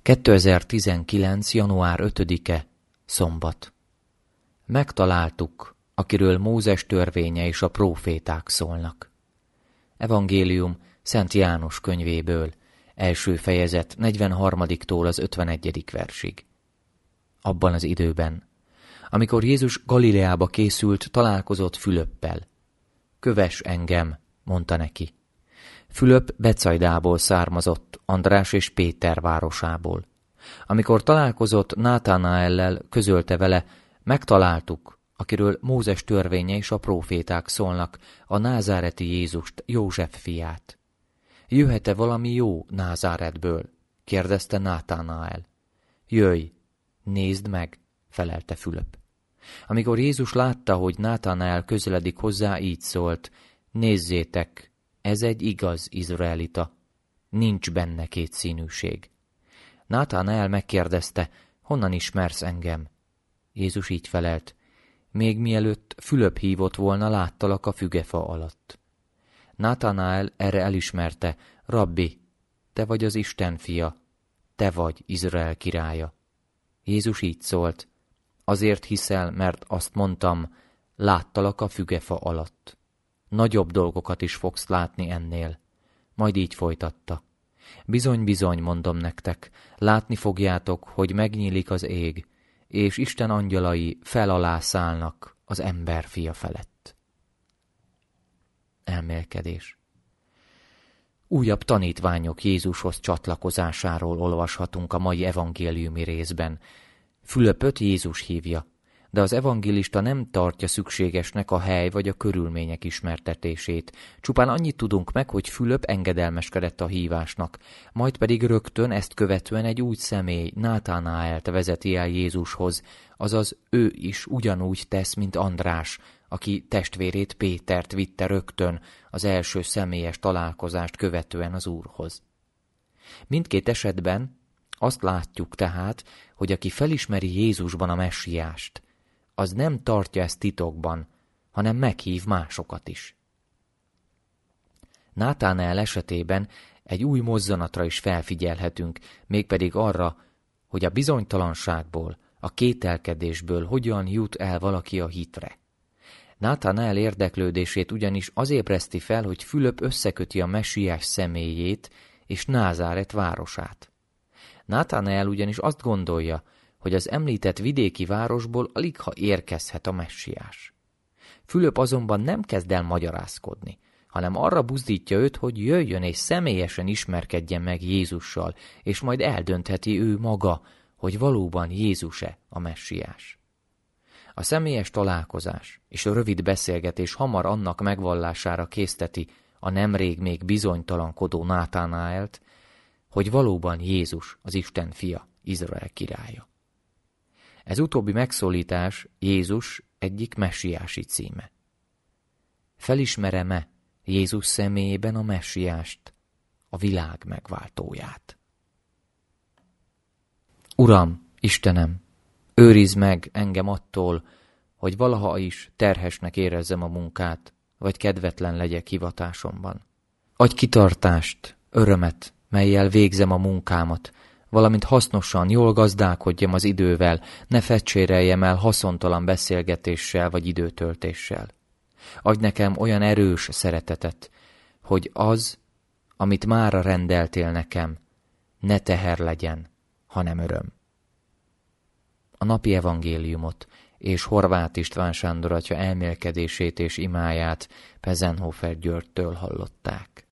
2019. január 5-e, szombat. Megtaláltuk, akiről Mózes törvénye és a próféták szólnak. Evangélium Szent János könyvéből, első fejezet 43-tól az 51. versig. Abban az időben, amikor Jézus Galileába készült, találkozott Fülöppel. Kövess engem, mondta neki. Fülöp Becajdából származott, András és Péter városából. Amikor találkozott Nátánaellel, közölte vele, megtaláltuk, akiről Mózes törvénye és a próféták szólnak, a názáreti Jézust, József fiát. Jöhet-e valami jó Názáretből? kérdezte Nátánael. Jöjj, nézd meg, felelte Fülöp. Amikor Jézus látta, hogy Nátánael közeledik hozzá, így szólt, nézzétek, ez egy igaz izraelita, nincs benne kétszínűség. Nátánael megkérdezte, honnan ismersz engem? Jézus így felelt, még mielőtt Fülöp hívott volna, láttalak a fügefa alatt. Nátánael erre elismerte, Rabbi, te vagy az Isten fia, te vagy Izrael királya. Jézus így szólt, azért hiszel, mert azt mondtam, láttalak a fügefa alatt. Nagyobb dolgokat is fogsz látni ennél. Majd így folytatta. Bizony-bizony, mondom nektek, látni fogjátok, hogy megnyílik az ég, és Isten angyalai fel alá szállnak az ember fia felett. Elmélkedés. Újabb tanítványok Jézushoz csatlakozásáról olvashatunk a mai evangéliumi részben. Fülöpöt Jézus hívja, de az evangélista nem tartja szükségesnek a hely vagy a körülmények ismertetését. Csupán annyit tudunk meg, hogy Fülöp engedelmeskedett a hívásnak, majd pedig rögtön ezt követően egy új személy, Nátánaelt vezeti el Jézushoz, azaz ő is ugyanúgy tesz, mint András, aki testvérét Pétert vitte rögtön az első személyes találkozást követően az Úrhoz. Mindkét esetben azt látjuk tehát, hogy aki felismeri Jézusban a messiást, az nem tartja ezt titokban, hanem meghív másokat is. Nátánael esetében egy új mozzanatra is felfigyelhetünk, mégpedig arra, hogy a bizonytalanságból, a kételkedésből hogyan jut el valaki a hitre. Nátánael érdeklődését ugyanis az ébreszti fel, hogy Fülöp összeköti a messiás személyét és Názáret városát. Nátánael ugyanis azt gondolja, hogy az említett vidéki városból aligha érkezhet a messiás. Fülöp azonban nem kezd el magyarázkodni, hanem arra buzdítja őt, hogy jöjjön és személyesen ismerkedjen meg Jézussal, és majd eldöntheti ő maga, hogy valóban Jézus-e a messiás. A személyes találkozás és a rövid beszélgetés hamar annak megvallására készteti a nemrég még bizonytalankodó Nátánaelt, hogy valóban Jézus az Isten fia, Izrael királya. Ez utóbbi megszólítás Jézus egyik messiási címe. Felismerem-e Jézus személyében a messiást, a világ megváltóját? Uram, Istenem, őrizd meg engem attól, hogy valaha is terhesnek érezzem a munkát, vagy kedvetlen legyek hivatásomban. Adj kitartást, örömet, mellyel végzem a munkámat, valamint hasznosan, jól gazdálkodjam az idővel, ne fecséreljem el haszontalan beszélgetéssel vagy időtöltéssel. Adj nekem olyan erős szeretetet, hogy az, amit mára rendeltél nekem, ne teher legyen, hanem öröm. A napi evangéliumot és Horváth István Sándor atya elmélkedését és imáját Pezenhofer Györgytől hallották.